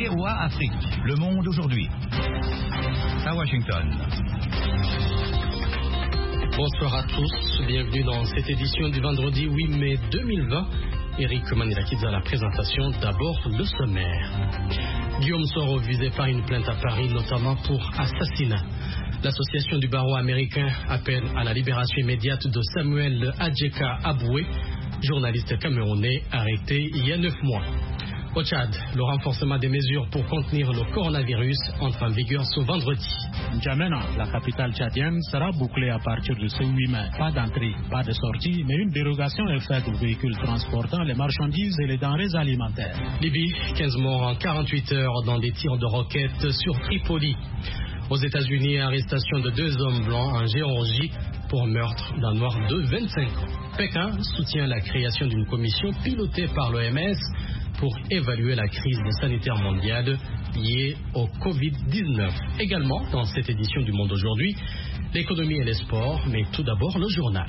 VOA Afrique, Le Monde aujourd'hui. À Washington. Bonsoir à tous, bienvenue dans cette édition du vendredi 8 mai 2020. Eric Manilakidze à la présentation, d'abord le sommaire. Guillaume Soro visé par une plainte à Paris, notamment pour assassinat. L'association du barreau américain appelle à la libération immédiate de Samuel Adjeka Aboué, journaliste camerounais arrêté il y a 9 mois. Au Tchad, le renforcement des mesures pour contenir le coronavirus entre en vigueur ce vendredi. N'Djamena, la capitale tchadienne, sera bouclée à partir de ce 8 mai. Pas d'entrée, pas de sortie, mais une dérogation est faite aux véhicules transportant les marchandises et les denrées alimentaires. Libye, 15 morts en 48 heures dans des tirs de roquettes sur Tripoli. Aux États-Unis, arrestation de 2 hommes blancs en Géorgie pour meurtre d'un noir de 25 ans. Pékin soutient la création d'une commission pilotée par l'OMS pour évaluer la crise sanitaire mondiale liée au Covid-19. Également, dans cette édition du Monde aujourd'hui, l'économie et les sports, mais tout d'abord le journal.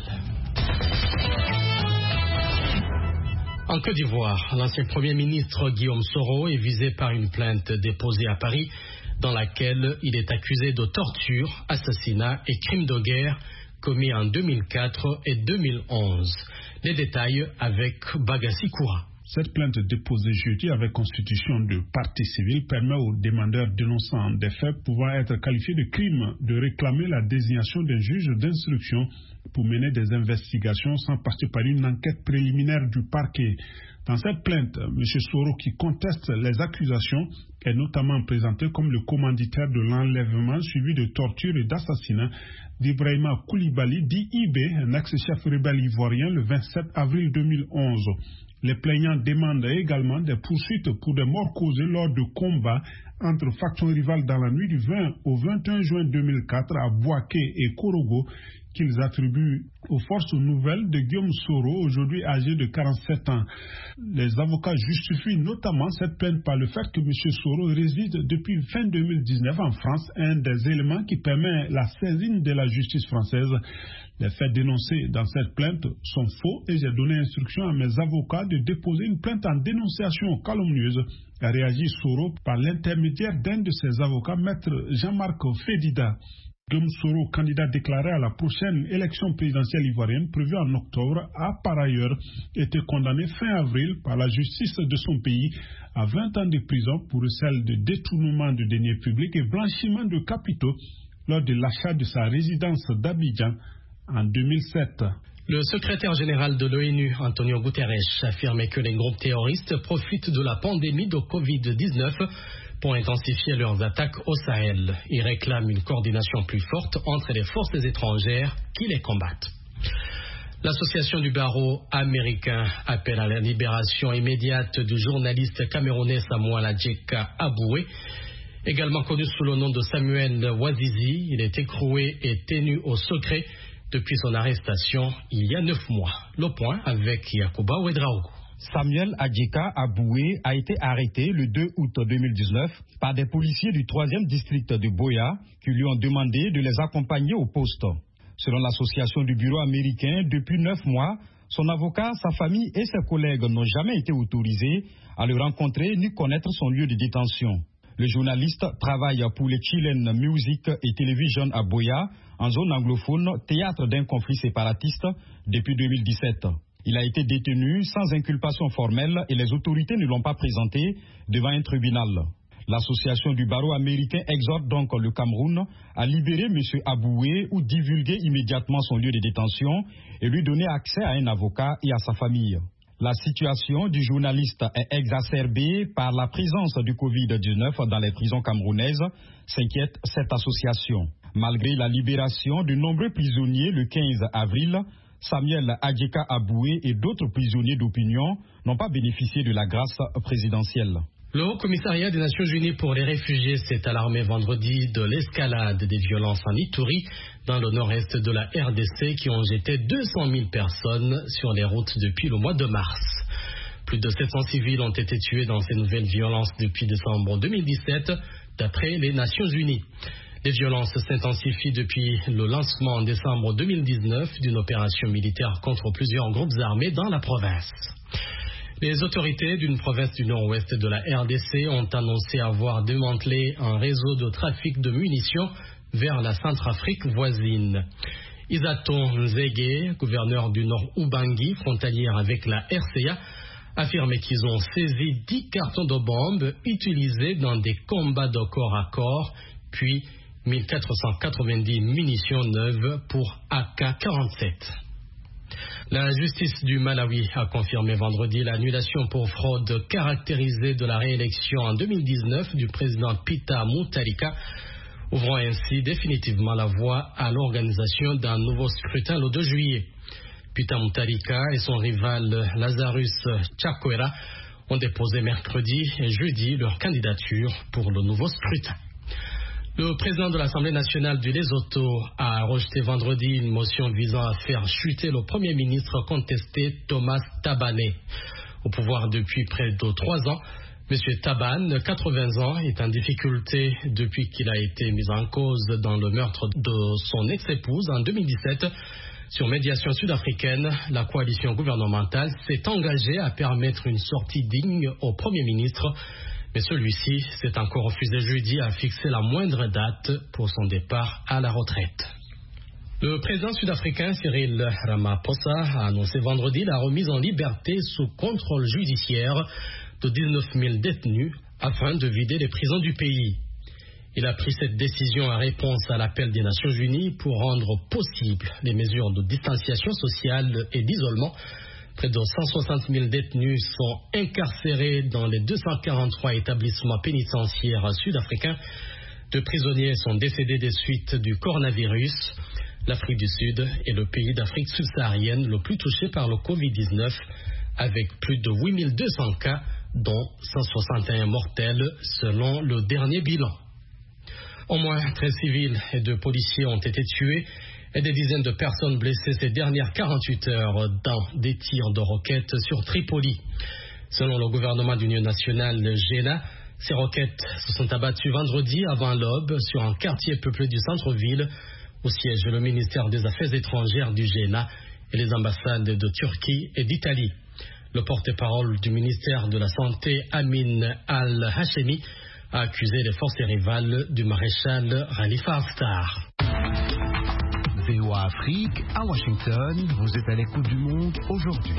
En Côte d'Ivoire, l'ancien Premier ministre Guillaume Soro est visé par une plainte déposée à Paris dans laquelle il est accusé de torture, assassinat et crimes de guerre commis en 2004 et 2011. Les détails avec Bagassi Koura. Cette plainte déposée jeudi avec constitution de partie civile permet aux demandeurs dénonçant des faits pouvant être qualifiés de crimes de réclamer la désignation d'un juge d'instruction pour mener des investigations sans passer par une enquête préliminaire du parquet. Dans cette plainte, M. Soro, qui conteste les accusations, est notamment présenté comme le commanditaire de l'enlèvement suivi de torture et d'assassinat d'Ibrahima Koulibaly, dit Ibé, un ex-chef rebelle ivoirien, le 27 avril 2011. Les plaignants demandent également des poursuites pour des morts causées lors de combats entre factions rivales dans la nuit du 20 au 21 juin 2004 à Bouaké et Korogo, qu'ils attribuent aux forces nouvelles de Guillaume Soro, aujourd'hui âgé de 47 ans. Les avocats justifient notamment cette plainte par le fait que M. Soro réside depuis fin 2019 en France, un des éléments qui permet la saisine de la justice française. Les faits dénoncés dans cette plainte sont faux et j'ai donné instruction à mes avocats de déposer une plainte en dénonciation calomnieuse, a réagi Soro par l'intermédiaire d'un de ses avocats, maître Jean-Marc Fédida. Guillaume Soro, candidat déclaré à la prochaine élection présidentielle ivoirienne prévue en octobre, a par ailleurs été condamné fin avril par la justice de son pays à 20 ans de prison pour celle de détournement de deniers publics et blanchiment de capitaux lors de l'achat de sa résidence d'Abidjan en 2007. Le secrétaire général de l'ONU, Antonio Guterres, a affirmé que les groupes terroristes profitent de la pandémie de Covid-19 pour intensifier leurs attaques au Sahel. Ils réclament une coordination plus forte entre les forces étrangères qui les combattent. L'association du barreau américain appelle à la libération immédiate du journaliste camerounais Samuel Adjeka Aboué, également connu sous le nom de Samuel Wazizi. Il est écroué et tenu au secret depuis son arrestation il y a 9 mois. Le point avec Yacouba Ouedraogo. Samuel Adjeka Aboué a été arrêté le 2 août 2019 par des policiers du 3e district de Boya qui lui ont demandé de les accompagner au poste. Selon l'association du bureau américain, depuis 9 mois, son avocat, sa famille et ses collègues n'ont jamais été autorisés à le rencontrer ni connaître son lieu de détention. Le journaliste travaille pour les Chilean Music et Television à Boya, en zone anglophone, théâtre d'un conflit séparatiste depuis 2017. Il a été détenu sans inculpation formelle et les autorités ne l'ont pas présenté devant un tribunal. L'association du barreau américain exhorte donc le Cameroun à libérer M. Aboué ou divulguer immédiatement son lieu de détention et lui donner accès à un avocat et à sa famille. La situation du journaliste est exacerbée par la présence du Covid-19 dans les prisons camerounaises, s'inquiète cette association. Malgré la libération de nombreux prisonniers le 15 avril, Samuel Adjeka Aboué et d'autres prisonniers d'opinion n'ont pas bénéficié de la grâce présidentielle. Le Haut Commissariat des Nations Unies pour les réfugiés s'est alarmé vendredi de l'escalade des violences en Ituri, dans le nord-est de la RDC, qui ont jeté 200 000 personnes sur les routes depuis le mois de mars. Plus de 700 civils ont été tués dans ces nouvelles violences depuis décembre 2017, d'après les Nations Unies. Les violences s'intensifient depuis le lancement en décembre 2019 d'une opération militaire contre plusieurs groupes armés dans la province. Les autorités d'une province du nord-ouest de la RDC ont annoncé avoir démantelé un réseau de trafic de munitions vers la Centrafrique voisine. Isaton Nzege, gouverneur du Nord Ubangi, frontalière avec la RCA, affirmait qu'ils ont saisi 10 cartons de bombes utilisés dans des combats de corps à corps, puis 1490 munitions neuves pour AK-47. La justice du Malawi a confirmé vendredi l'annulation pour fraude caractérisée de la réélection en 2019 du président Peter Mutharika, ouvrant ainsi définitivement la voie à l'organisation d'un nouveau scrutin le 2 juillet. Peter Mutharika et son rival Lazarus Chakwera ont déposé mercredi et jeudi leur candidature pour le nouveau scrutin. Le président de l'Assemblée nationale du Lesotho a rejeté vendredi une motion visant à faire chuter le Premier ministre contesté Thomas Thabane. Au pouvoir depuis près de 3 ans, M. Thabane, 80 ans, est en difficulté depuis qu'il a été mis en cause dans le meurtre de son ex-épouse en 2017. Sur médiation sud-africaine, la coalition gouvernementale s'est engagée à permettre une sortie digne au Premier ministre. Mais celui-ci s'est encore refusé jeudi à fixer la moindre date pour son départ à la retraite. Le président sud-africain Cyril Ramaphosa a annoncé vendredi la remise en liberté sous contrôle judiciaire de 19 000 détenus afin de vider les prisons du pays. Il a pris cette décision en réponse à l'appel des Nations Unies pour rendre possible les mesures de distanciation sociale et d'isolement. Près de 160 000 détenus sont incarcérés dans les 243 établissements pénitentiaires sud-africains. 2 prisonniers sont décédés des suites du coronavirus. L'Afrique du Sud est le pays d'Afrique subsaharienne le plus touché par le Covid-19, avec plus de 8 200 cas, dont 161 mortels selon le dernier bilan. Au moins 13 civils et 2 policiers ont été tués et des dizaines de personnes blessées ces dernières 48 heures dans des tirs de roquettes sur Tripoli. Selon le gouvernement d'union nationale GENA, ces roquettes se sont abattues vendredi avant l'aube sur un quartier peuplé du centre-ville où siège le ministère des Affaires étrangères du GENA et les ambassades de Turquie et d'Italie. Le porte-parole du ministère de la Santé, Amin Al-Hashemi, a accusé les forces rivales du maréchal Khalifa Haftar. VOA Afrique, à Washington, vous êtes à l'écoute du monde aujourd'hui.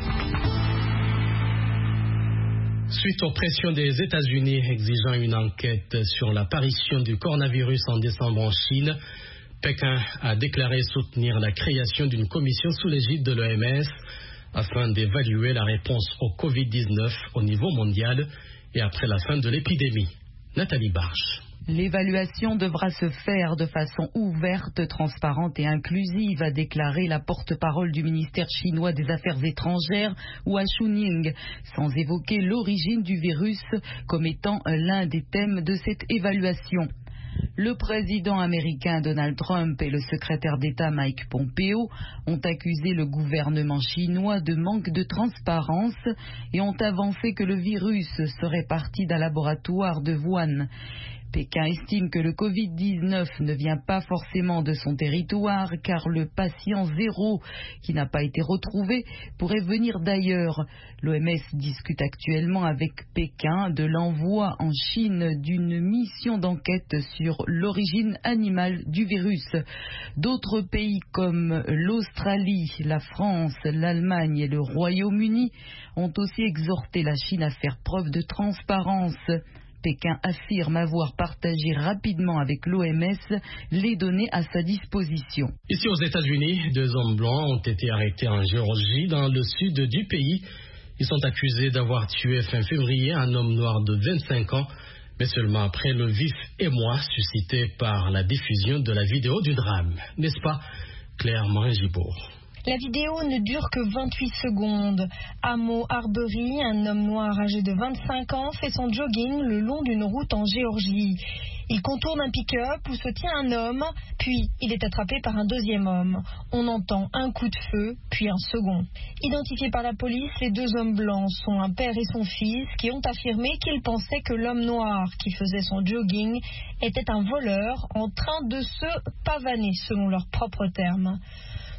Suite aux pressions des États-Unis exigeant une enquête sur l'apparition du coronavirus en décembre en Chine, Pékin a déclaré soutenir la création d'une commission sous l'égide de l'OMS afin d'évaluer la réponse au Covid-19 au niveau mondial et après la fin de l'épidémie. Nathalie Barche. L'évaluation devra se faire de façon ouverte, transparente et inclusive, a déclaré la porte-parole du ministère chinois des Affaires étrangères, Hua Chunying, sans évoquer l'origine du virus comme étant l'un des thèmes de cette évaluation. Le président américain Donald Trump et le secrétaire d'État Mike Pompeo ont accusé le gouvernement chinois de manque de transparence et ont avancé que le virus serait parti d'un laboratoire de Wuhan. Pékin estime que le Covid-19 ne vient pas forcément de son territoire car le patient zéro qui n'a pas été retrouvé pourrait venir d'ailleurs. L'OMS discute actuellement avec Pékin de l'envoi en Chine d'une mission d'enquête sur l'origine animale du virus. D'autres pays comme l'Australie, la France, l'Allemagne et le Royaume-Uni ont aussi exhorté la Chine à faire preuve de transparence. Pékin affirme avoir partagé rapidement avec l'OMS les données à sa disposition. Ici aux États-Unis, 2 hommes blancs ont été arrêtés en Géorgie, dans le sud du pays. Ils sont accusés d'avoir tué fin février un homme noir de 25 ans, mais seulement après le vif émoi suscité par la diffusion de la vidéo du drame. N'est-ce pas, Claire Morin-Gibourg? La vidéo ne dure que 28 secondes. Amo Arbery, un homme noir âgé de 25 ans, fait son jogging le long d'une route en Géorgie. Il contourne un pick-up où se tient un homme, puis il est attrapé par un deuxième homme. On entend un coup de feu, puis un second. Identifiés par la police, les 2 hommes blancs sont un père et son fils qui ont affirmé qu'ils pensaient que l'homme noir qui faisait son jogging était un voleur en train de se pavaner, selon leurs propres termes.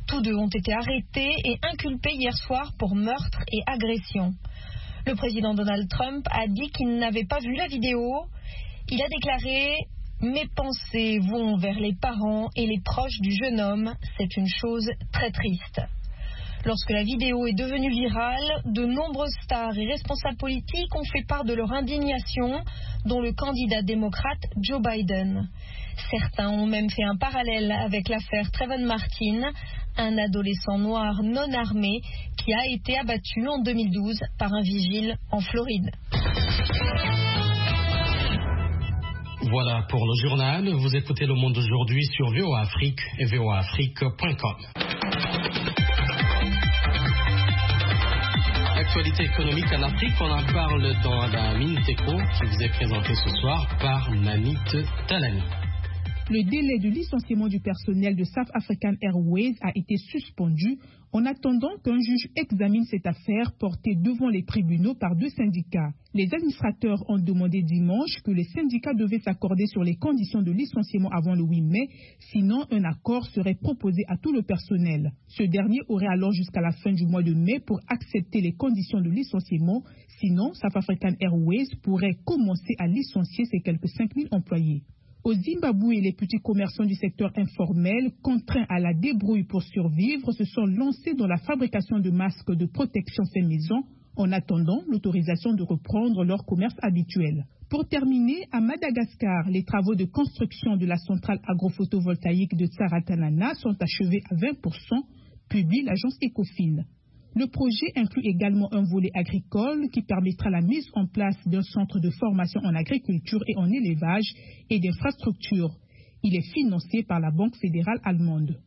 Tous deux ont été arrêtés et inculpés hier soir pour meurtre et agression. Le président Donald Trump a dit qu'il n'avait pas vu la vidéo. Il a déclaré « Mes pensées vont vers les parents et les proches du jeune homme. C'est une chose très triste. » Lorsque la vidéo est devenue virale, de nombreuses stars et responsables politiques ont fait part de leur indignation, dont le candidat démocrate Joe Biden. Certains ont même fait un parallèle avec l'affaire Trayvon Martin, un adolescent noir non armé qui a été abattu en 2012 par un vigile en Floride. Voilà pour le journal. Vous écoutez Le Monde aujourd'hui sur VOA Afrique et voaafrique.com. Actualité économique en Afrique, on en parle dans la Minute Éco qui vous est présentée ce soir par Nanit Talani. Le délai de licenciement du personnel de South African Airways a été suspendu en attendant qu'un juge examine cette affaire portée devant les tribunaux par 2 syndicats. Les administrateurs ont demandé dimanche que les syndicats devaient s'accorder sur les conditions de licenciement avant le 8 mai, sinon un accord serait proposé à tout le personnel. Ce dernier aurait alors jusqu'à la fin du mois de mai pour accepter les conditions de licenciement, sinon South African Airways pourrait commencer à licencier ses quelques 5000 employés. Au Zimbabwe, les petits commerçants du secteur informel, contraints à la débrouille pour survivre, se sont lancés dans la fabrication de masques de protection fait maison en attendant l'autorisation de reprendre leur commerce habituel. Pour terminer, à Madagascar, les travaux de construction de la centrale agrophotovoltaïque de Tsaratanana sont achevés à 20%, publie l'agence Ecofin. Le projet inclut également un volet agricole qui permettra la mise en place d'un centre de formation en agriculture et en élevage et d'infrastructures. Il est financé par la Banque fédérale allemande.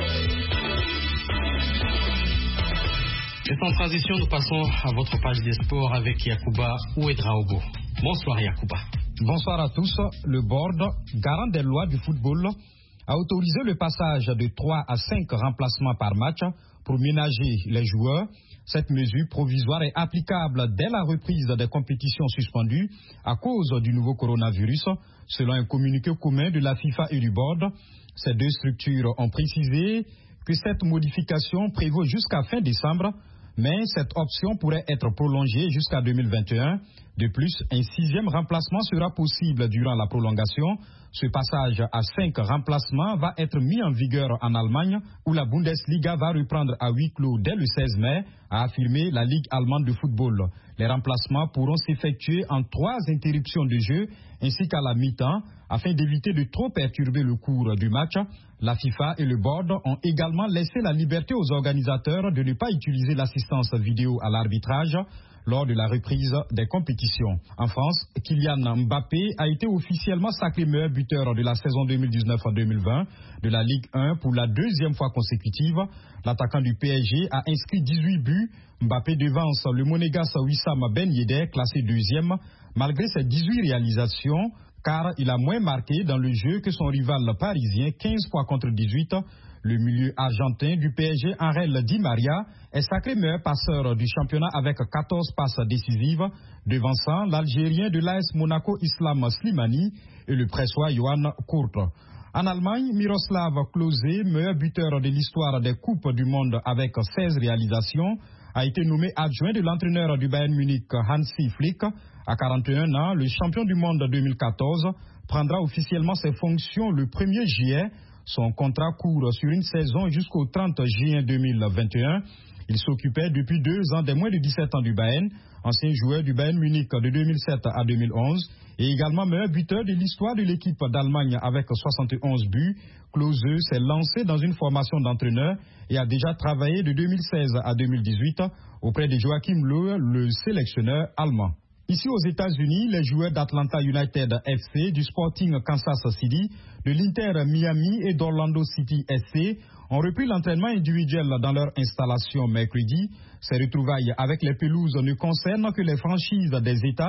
Et sans transition, nous passons à votre page des sports avec Yacouba Ouedraogo. Bonsoir Yacouba. Bonsoir à tous. Le board, garant des lois du football, a autorisé le passage de 3 à 5 remplacements par match pour ménager les joueurs. Cette mesure provisoire est applicable dès la reprise des compétitions suspendues à cause du nouveau coronavirus, selon un communiqué commun de la FIFA et du board. Ces 2 structures ont précisé que cette modification prévaut jusqu'à fin décembre, mais cette option pourrait être prolongée jusqu'à 2021. De plus, un 6e remplacement sera possible durant la prolongation. Ce passage à 5 remplacements va être mis en vigueur en Allemagne, où la Bundesliga va reprendre à huis clos dès le 16 mai, a affirmé la Ligue allemande de football. Les remplacements pourront s'effectuer en 3 interruptions de jeu, ainsi qu'à la mi-temps, afin d'éviter de trop perturber le cours du match. La FIFA et le board ont également laissé la liberté aux organisateurs de ne pas utiliser l'assistance vidéo à l'arbitrage lors de la reprise des compétitions. En France, Kylian Mbappé a été officiellement sacré meilleur buteur de la saison 2019-2020 de la Ligue 1 pour la 2e fois consécutive. L'attaquant du PSG a inscrit 18 buts. Mbappé devance le Monégasque Wissam Ben Yedder, classé 2e, malgré ses 18 réalisations, car il a moins marqué dans le jeu que son rival parisien, 15 fois contre 18. Le milieu argentin du PSG, Ángel Di María, est sacré meilleur passeur du championnat avec 14 passes décisives, devançant l'Algérien de l'AS Monaco Islam Slimani et le Pressois Johan Kurth. En Allemagne, Miroslav Klose, meilleur buteur de l'histoire des Coupes du Monde avec 16 réalisations, a été nommé adjoint de l'entraîneur du Bayern Munich Hansi Flick. À 41 ans, le champion du monde 2014 prendra officiellement ses fonctions le 1er juillet. Son contrat court sur une saison jusqu'au 30 juin 2021. Il s'occupait depuis 2 ans des moins de 17 ans du Bayern, ancien joueur du Bayern Munich de 2007 à 2011 et également meilleur buteur de l'histoire de l'équipe d'Allemagne avec 71 buts. Klose s'est lancé dans une formation d'entraîneur et a déjà travaillé de 2016 à 2018 auprès de Joachim Löw, le sélectionneur allemand. Ici aux États-Unis, les joueurs d'Atlanta United FC, du Sporting Kansas City, de l'Inter Miami et d'Orlando City SC ont repris l'entraînement individuel dans leur installation mercredi. Ces retrouvailles avec les pelouses ne concernent que les franchises des États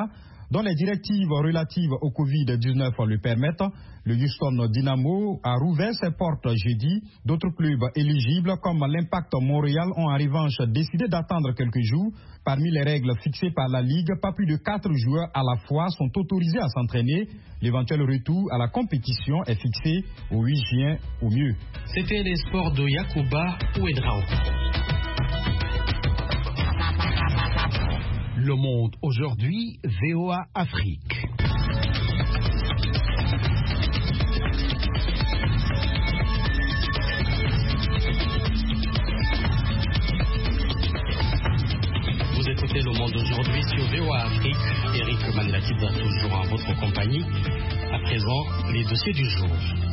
dont les directives relatives au Covid-19 le permettent. Le Houston Dynamo a rouvert ses portes jeudi. D'autres clubs éligibles comme l'Impact Montréal ont en revanche décidé d'attendre quelques jours. Parmi les règles fixées par la Ligue, pas plus de 4 joueurs à la fois sont autorisés à s'entraîner. L'éventuel retour à la compétition est fixé au 8 juin au mieux. C'était les sports de Yacouba Ouedrao. Le Monde aujourd'hui, VOA Afrique. Vous écoutez Le Monde aujourd'hui sur VOA Afrique. Eric Manilakidza toujours en votre compagnie. À présent, les dossiers du jour.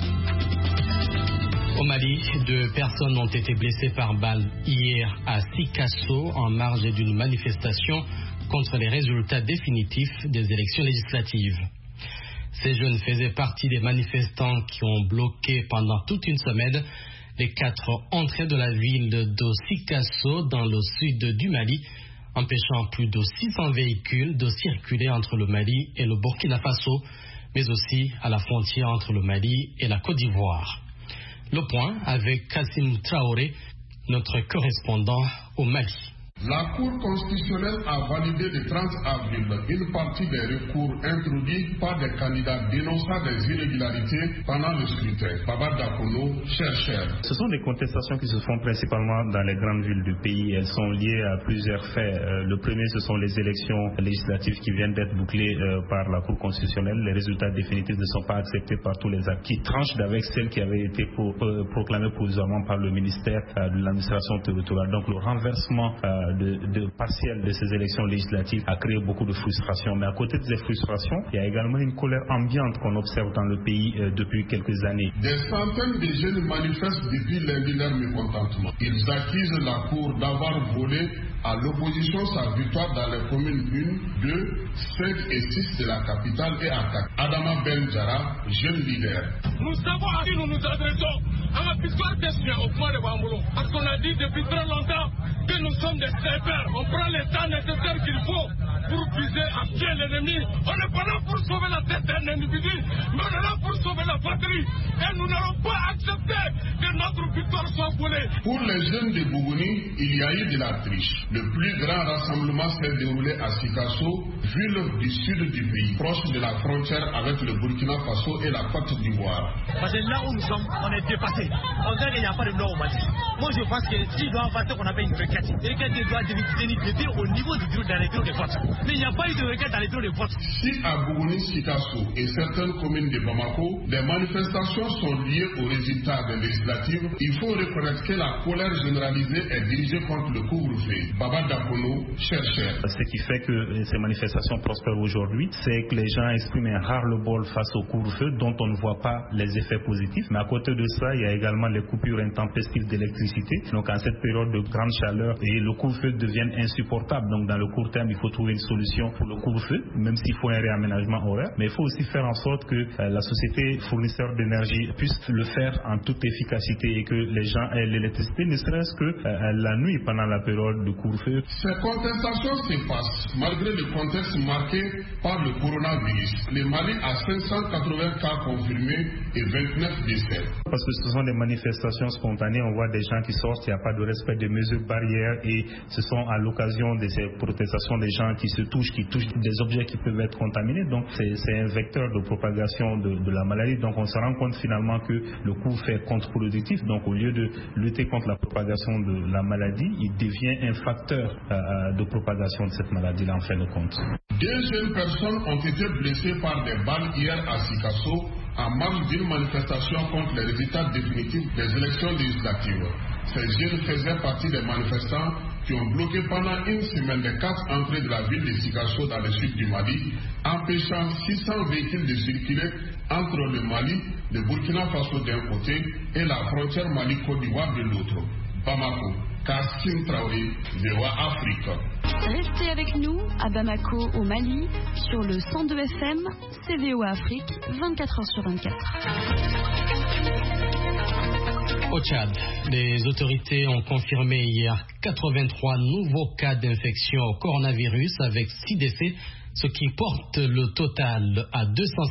Au Mali, 2 personnes ont été blessées par balle hier à Sikasso en marge d'une manifestation contre les résultats définitifs des élections législatives. Ces jeunes faisaient partie des manifestants qui ont bloqué pendant toute une semaine les 4 entrées de la ville de Sikasso dans le sud du Mali, empêchant plus de 600 véhicules de circuler entre le Mali et le Burkina Faso, mais aussi à la frontière entre le Mali et la Côte d'Ivoire. Le point avec Kassim Traoré, notre correspondant au Mali. La Cour constitutionnelle a validé le 30 avril une partie des recours introduits par des candidats dénonçant des irrégularités pendant le scrutin. Baba Dakono, chercheur. Ce sont des contestations qui se font principalement dans les grandes villes du pays. Elles sont liées à plusieurs faits. Le premier, ce sont les élections législatives qui viennent d'être bouclées par la Cour constitutionnelle. Les résultats définitifs ne sont pas acceptés par tous les acteurs, qui tranchent avec celles qui avaient été proclamées provisoirement par le ministère de l'administration territoriale. Donc le renversement de partiel de ces élections législatives a créé beaucoup de frustration. Mais à côté de ces frustrations, il y a également une colère ambiante qu'on observe dans le pays depuis quelques années. Des centaines de jeunes manifestent depuis lundi leur mécontentement. Ils accusent la Cour d'avoir volé à l'opposition sa victoire dans les communes 1, 2, 5 et 6 de la capitale et à Kak. Adama Benjara, jeune leader. Nous savons à qui nous nous adressons. À la victoire destinée au point de Bambolo. Parce qu'on a dit depuis très longtemps que nous sommes des snipers. On prend les temps nécessaires qu'il faut pour viser à pied l'ennemi. On n'est pas là pour sauver la tête d'un individu, mais on est là pour sauver la patrie. Et nous n'allons pas accepter que notre victoire soit volée. Pour les jeunes de Bougouni, il y a eu de la triche. Le plus grand rassemblement s'est déroulé à Sikasso, ville du sud du pays, proche de la frontière avec le Burkina Faso et la Côte d'Ivoire. Parce que là où nous sommes, on est dépassé. On dirait qu'il n'y a pas de nord au Mali. Moi je pense que s'il doit avoir ce qu'on appelle une requête, et qu'elle doit délimiter au niveau du bureau dans les bureaux de vote. Mais il n'y a pas eu de requête dans les bureaux de vote. Si à Bougouni, Sikasso et certaines communes de Bamako, les manifestations sont liées aux résultats des législatives, il faut reconnaître que la colère généralisée est dirigée contre le couvre-feu. Baba Dakono, chercheur. Ce qui fait que ces manifestations prospèrent aujourd'hui, c'est que les gens expriment un ras-le-bol face au couvre-feu dont on ne voit pas les effets positifs. Mais à côté de ça, il y a également les coupures intempestives d'électricité. Donc en cette période de grande chaleur, et le couvre-feu devient insupportable. Donc dans le court terme, il faut trouver une solution pour le couvre-feu, même s'il faut un réaménagement horaire. Mais il faut aussi faire en sorte que la société fournisseur d'énergie puisse le faire en toute efficacité et que les gens aient l'électricité, ne serait-ce que la nuit pendant la période de couvre-feu. Ces contestations se passent malgré le contexte marqué par le coronavirus. Le Mali a 580 cas confirmés et 29 décès. Parce que ce sont des manifestations spontanées, on voit des gens qui sortent, il n'y a pas de respect des mesures barrières et ce sont à l'occasion de ces protestations des gens qui se touchent, qui touchent des objets qui peuvent être contaminés. Donc c'est un vecteur de propagation de la maladie. Donc on se rend compte finalement que le couvre-feu est contre-productif. Donc au lieu de lutter contre la propagation de la maladie, il devient un facteur de propagation de cette maladie-là en fin de compte. 2 jeunes personnes ont été blessées par des balles hier à Sikasso en marge d'une manifestation contre les résultats définitifs des élections législatives. Ces jeunes faisaient partie des manifestants qui ont bloqué pendant une semaine les 4 entrées de la ville de Sikasso dans le sud du Mali, empêchant 600 véhicules de circuler entre le Mali, le Burkina Faso d'un côté et la frontière Mali-Côte d'Ivoire de l'autre. Bamako, Kassim Traoré, VOA Afrique. Restez avec nous à Bamako au Mali sur le 102 FM, c'est VOA Afrique, 24h sur 24. Au Tchad, les autorités ont confirmé hier 83 nouveaux cas d'infection au coronavirus avec 6 décès ce qui porte le total à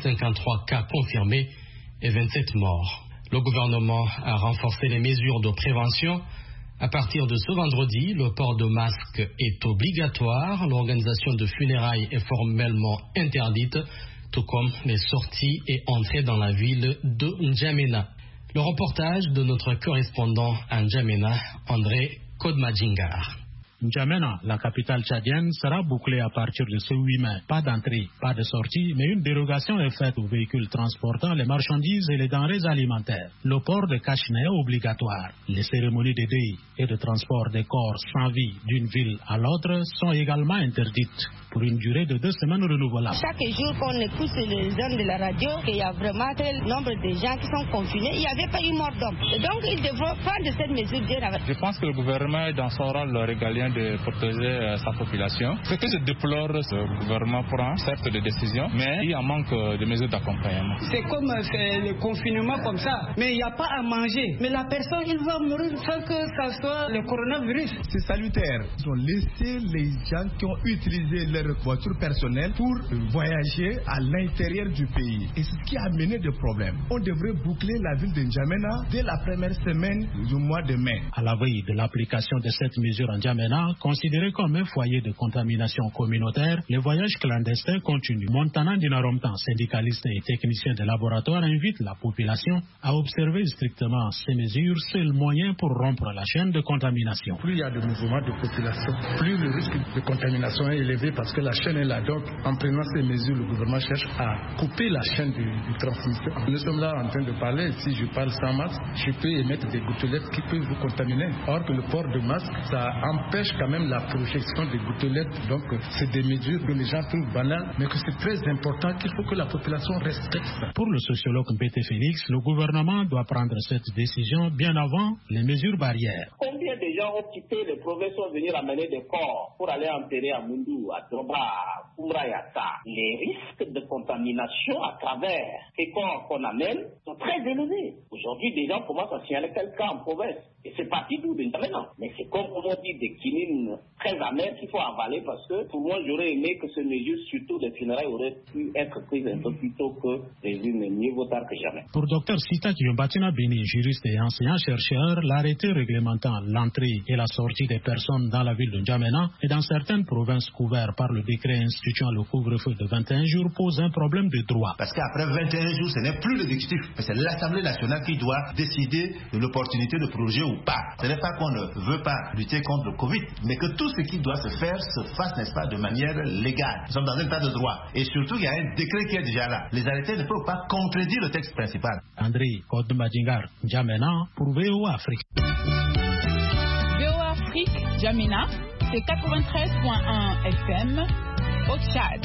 253 cas confirmés et 27 morts. Le gouvernement a renforcé les mesures de prévention. À partir de ce vendredi, le port de masque est obligatoire. L'organisation de funérailles est formellement interdite, tout comme les sorties et entrées dans la ville de N'Djamena. Le reportage de notre correspondant à N'Djamena, André Kodmadjingar. N'Djamena, la capitale tchadienne, sera bouclée à partir de ce 8 mai. Pas d'entrée, pas de sortie, mais une dérogation est faite aux véhicules transportant les marchandises et les denrées alimentaires. Le port de cache-nez est obligatoire. Les cérémonies de deuil et de transport des corps sans vie d'une ville à l'autre sont également interdites pour une durée de 2 semaines renouvelables. Chaque jour qu'on écoute sur les zones de la radio qu'il y a vraiment tel nombre de gens qui sont confinés, il n'y avait pas eu mort d'homme. Donc ils devront prendre cette mesure bien avant. Je pense que le gouvernement est dans son rôle régalien de protéger sa population. Ce que je déplore, le gouvernement prend certes des décisions, mais il en manque de mesures d'accompagnement. C'est comme le confinement comme ça, mais il n'y a pas à manger. Mais la personne, il va mourir sans que ça soit le coronavirus. C'est salutaire. Ils ont laissé les gens qui ont utilisé leur voiture personnelle pour voyager à l'intérieur du pays. Et c'est ce qui a amené des problèmes. On devrait boucler la ville de N'Djamena dès la première semaine du mois de mai. À la veille de l'application de cette mesure en N'Djamena, considéré comme un foyer de contamination communautaire, les voyages clandestins continuent. Montana Dinaromtan, syndicaliste et technicien de laboratoire, invite la population à observer strictement ces mesures, seul moyen pour rompre la chaîne de contamination. Plus il y a de mouvements de population, plus le risque de contamination est élevé parce que la chaîne est là. Donc, en prenant ces mesures, le gouvernement cherche à couper la chaîne de transmission. Nous sommes là en train de parler. Si je parle sans masque, je peux émettre des gouttelettes qui peuvent vous contaminer. Or que le port de masque, ça empêche quand même la projection des gouttelettes. Donc, c'est des mesures que les gens trouvent banales, mais que c'est très important qu'il faut que la population respecte ça. Pour le sociologue Mbete Félix, le gouvernement doit prendre cette décision bien avant les mesures barrières. Combien de gens ont quitté les provinces pour venir amener des corps pour aller enterrer à Mundu, à Droba, à Kumrayata? Les risques de contamination à travers ces corps qu'on amène sont très élevés. Aujourd'hui, des gens commencent à signaler quelqu'un en province. Et c'est parti d'où de maintenant. Mais c'est comme on dit des quinines très amères qu'il faut avaler parce que pour moi, j'aurais aimé que ces mesures, surtout des funérailles, auraient pu être prises un peu plus tôt que prévu, mais mieux vaut tard que jamais. Pour Dr Sita Yombatina Bini, juriste et enseignant-chercheur, l'arrêté réglementant l'entrée et la sortie des personnes dans la ville de N'Djamena et dans certaines provinces couvertes par le décret instituant le couvre-feu de 21 jours pose un problème de droit. Parce qu'après 21 jours, ce n'est plus l'exécutif, mais c'est l'Assemblée nationale qui doit décider de l'opportunité de projet ou pas. Ce n'est pas qu'on ne veut pas lutter contre le Covid, mais que tout ce qui doit se faire se fasse, n'est-ce pas, de manière légale. Nous sommes dans un état de droit. Et surtout, il y a un décret qui est déjà là. Les arrêtés ne peuvent pas contredire le texte principal. André Kodmadjingar, N'Djamena, pour VOA Afrique. VOA Afrique, N'Djamena, c'est 93.1 FM au Tchad.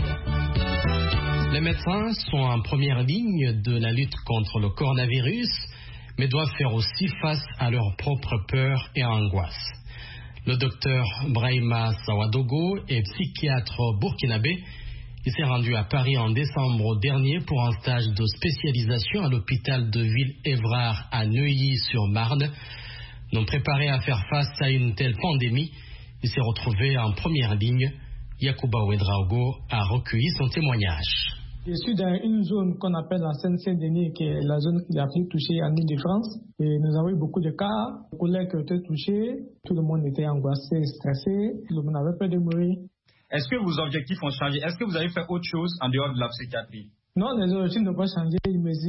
Les médecins sont en première ligne de la lutte contre le coronavirus, mais doivent faire aussi face à leurs propres peurs et angoisses. Le docteur Brahima Sawadogo est psychiatre burkinabé. Il s'est rendu à Paris en décembre dernier pour un stage de spécialisation à l'hôpital de Ville-Évrard à Neuilly-sur-Marne. Non préparé à faire face à une telle pandémie, il s'est retrouvé en première ligne. Yacouba Ouedraogo a recueilli son témoignage. Je suis dans une zone qu'on appelle la Seine-Saint-Denis, qui est la zone la plus touchée en Île-de-France. Et nous avons eu beaucoup de cas, les collègues qui ont été touchés. Tout le monde était angoissé, stressé. Tout le monde avait peur de mourir. Est-ce que vos objectifs ont changé? Est-ce que vous avez fait autre chose en dehors de la psychiatrie? Non, les objectifs n'ont pas changé.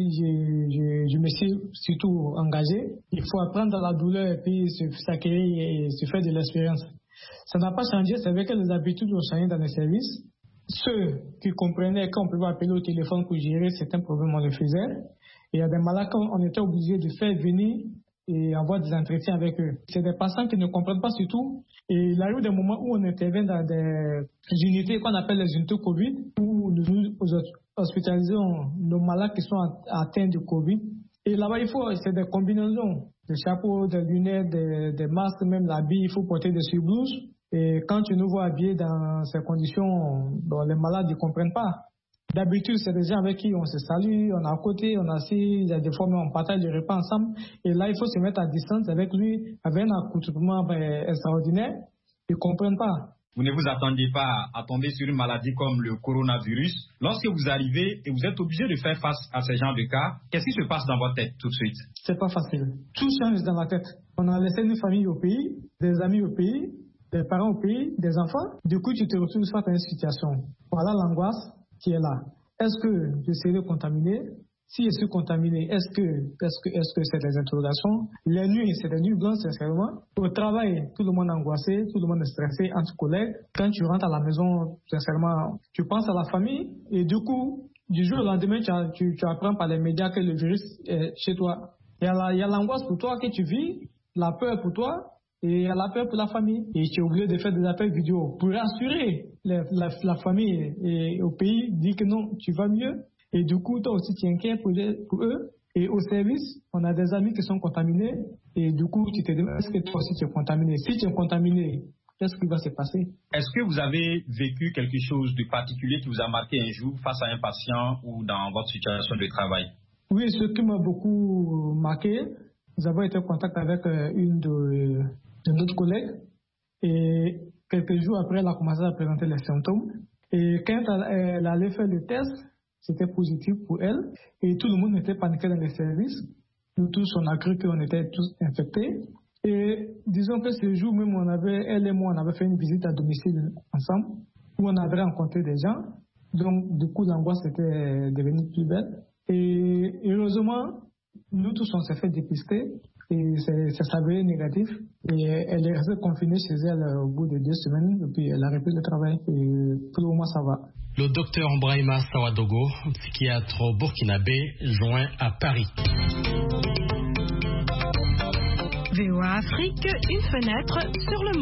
Je me suis surtout engagé. Il faut apprendre à la douleur et puis s'acquérir et se faire de l'expérience. Ça n'a pas changé. C'est vrai que les habitudes ont changé dans les services. Ceux qui comprenaient qu'on pouvait appeler au téléphone pour gérer certains problèmes, on le faisait. Et il y a des malades qu'on était obligé de faire venir et avoir des entretiens avec eux. C'est des patients qui ne comprennent pas surtout. Et il arrive des moments où on intervient dans des unités qu'on appelle les unités Covid, où nous hospitalisons nos malades qui sont atteints de Covid. Et là-bas, c'est des combinaisons, des chapeaux, des lunettes, des masques, même l'habit, il faut porter des surblouses. Et quand tu nous vois habillés dans ces conditions, les malades ne comprennent pas. D'habitude, c'est des gens avec qui on se salue, on est à côté, on est assis, il y a des fois, on partage les repas ensemble. Et là, il faut se mettre à distance avec lui, avec un accoutrement extraordinaire. Ils ne comprennent pas. vous ne vous attendez pas à tomber sur une maladie comme le coronavirus. Lorsque vous arrivez et vous êtes obligé de faire face à ce genre de cas, qu'est-ce qui se passe dans votre tête tout de suite? C'est pas facile. Tout change dans la tête. On a laissé une famille au pays, des amis au pays, des parents au pays, des enfants. Du coup, tu te retrouves face à une situation. Voilà l'angoisse qui est là. Est-ce que je serai contaminé? Si je suis contaminé, est-ce que c'est des interrogations? Les nuits, c'est des nuits blanches, sincèrement. Au travail, tout le monde est angoissé, tout le monde est stressé entre collègues. Quand tu rentres à la maison, sincèrement, tu penses à la famille et du coup, du jour au lendemain, tu apprends par les médias que le virus est chez toi. Il y a l'angoisse pour toi que tu vis, la peur pour toi et il y a la peur pour la famille. Et tu es obligé de faire des appels vidéo pour rassurer la famille et au pays, dire que non, tu vas mieux. Et du coup, toi aussi, tu es inquiet pour eux. Et au service, on a des amis qui sont contaminés. Et du coup, tu te demandes, est-ce que toi aussi tu es contaminé? Si tu es contaminé, qu'est-ce qui va se passer? Est-ce que vous avez vécu quelque chose de particulier qui vous a marqué un jour face à un patient ou dans votre situation de travail? Oui, ce qui m'a beaucoup marqué, nous avons été en contact avec une de notre collègue. Et quelques jours après, elle a commencé à présenter les symptômes. Et quand elle allait faire le test, c'était positif pour elle. Et tout le monde était paniqué dans les services. Nous tous, on a cru qu'on était tous infectés. Et disons que ce jour même, elle et moi, on avait fait une visite à domicile ensemble, où on avait rencontré des gens. Donc, du coup, l'angoisse était devenue plus belle. Et heureusement, nous tous, on s'est fait dépister. Et ça s'avère négatif. Et elle est restée confinée chez elle au bout de 2 semaines. Et puis, elle a repris le travail. Et pour le moment, ça va. Le docteur Brahima Sawadogo, psychiatre burkinabé, joint à Paris. VOA Afrique, une fenêtre sur le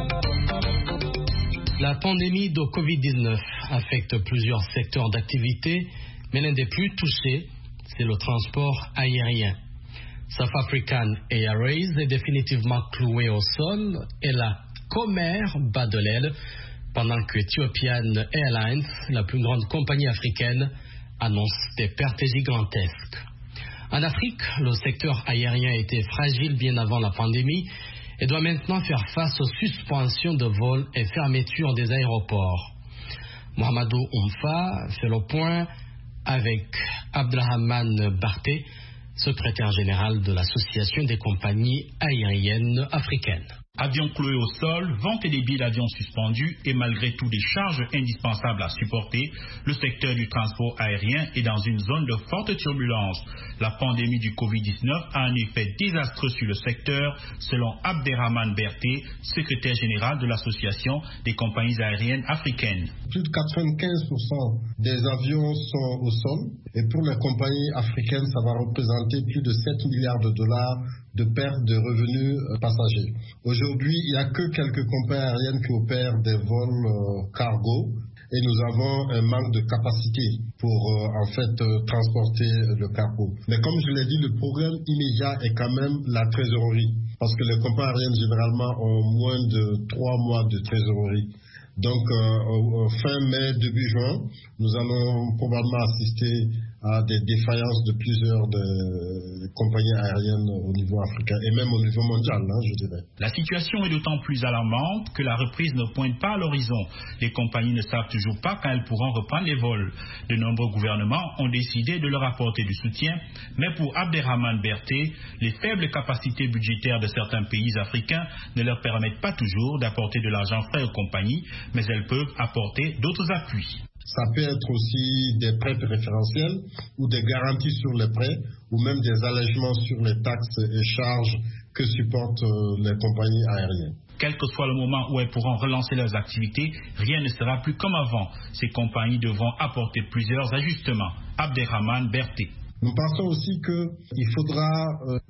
monde. La pandémie de Covid-19 affecte plusieurs secteurs d'activité, mais l'un des plus touchés, c'est le transport aérien. South African Airways est définitivement cloué au sol et la Comer bat de l'aile pendant que Ethiopian Airlines, la plus grande compagnie africaine, annonce des pertes gigantesques. En Afrique, le secteur aérien était fragile bien avant la pandémie et doit maintenant faire face aux suspensions de vols et fermetures des aéroports. Mohamedou Oumfa fait le point avec Abdelrahman Barté, secrétaire général de l'Association des compagnies aériennes africaines. Avions cloués au sol, vente et des billets d'avion suspendus et malgré tout des charges indispensables à supporter, le secteur du transport aérien est dans une zone de forte turbulence. La pandémie du Covid-19 a un effet désastreux sur le secteur, selon Abderrahman Berté, secrétaire général de l'Association des compagnies aériennes africaines. Plus de 95% des avions sont au sol et pour les compagnies africaines, ça va représenter plus de 7 milliards de dollars de perte de revenus passagers. Aujourd'hui, il n'y a que quelques compagnies aériennes qui opèrent des vols cargo et nous avons un manque de capacité pour transporter le cargo. Mais comme je l'ai dit, le problème immédiat est quand même la trésorerie parce que les compagnies aériennes généralement ont moins de 3 mois de trésorerie. Donc, fin mai, début juin, nous allons probablement assister à des défaillances de plusieurs compagnies aériennes au niveau africain et même au niveau mondial, je dirais. La situation est d'autant plus alarmante que la reprise ne pointe pas à l'horizon. Les compagnies ne savent toujours pas quand elles pourront reprendre les vols. De nombreux gouvernements ont décidé de leur apporter du soutien, mais pour Abderrahman Berté, les faibles capacités budgétaires de certains pays africains ne leur permettent pas toujours d'apporter de l'argent frais aux compagnies, mais elles peuvent apporter d'autres appuis. Ça peut être aussi des prêts préférentiels ou des garanties sur les prêts ou même des allègements sur les taxes et charges que supportent les compagnies aériennes. Quel que soit le moment où elles pourront relancer leurs activités, rien ne sera plus comme avant. Ces compagnies devront apporter plusieurs ajustements. Abderrahman Berté. Nous pensons aussi qu'il faudra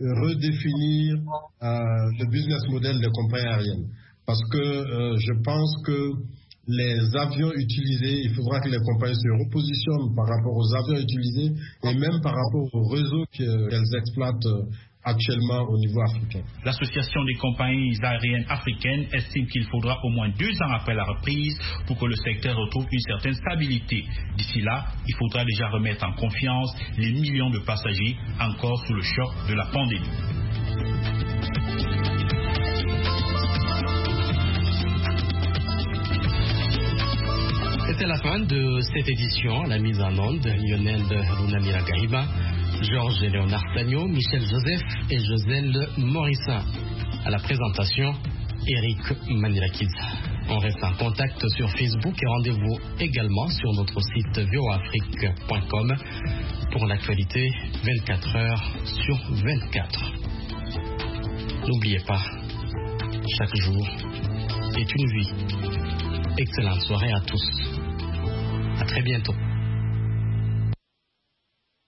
redéfinir le business model des compagnies aériennes. Parce que je pense que les avions utilisés, il faudra que les compagnies se repositionnent par rapport aux avions utilisés et même par rapport au réseau qu'elles exploitent actuellement au niveau africain. L'Association des compagnies aériennes africaines estime qu'il faudra au moins 2 ans après la reprise pour que le secteur retrouve une certaine stabilité. D'ici là, il faudra déjà remettre en confiance les millions de passagers encore sous le choc de la pandémie. C'est la fin de cette édition. À la mise en onde, Lionel Lunamira Gahiba, Georges Léonard Sagno, Michel Joseph et Joselle Morissin. À la présentation, Eric Manirakid. On reste en contact sur Facebook et rendez-vous également sur notre site voafrique.com pour l'actualité 24 heures sur 24. N'oubliez pas, chaque jour est une vie. Excellente soirée à tous. À très bientôt.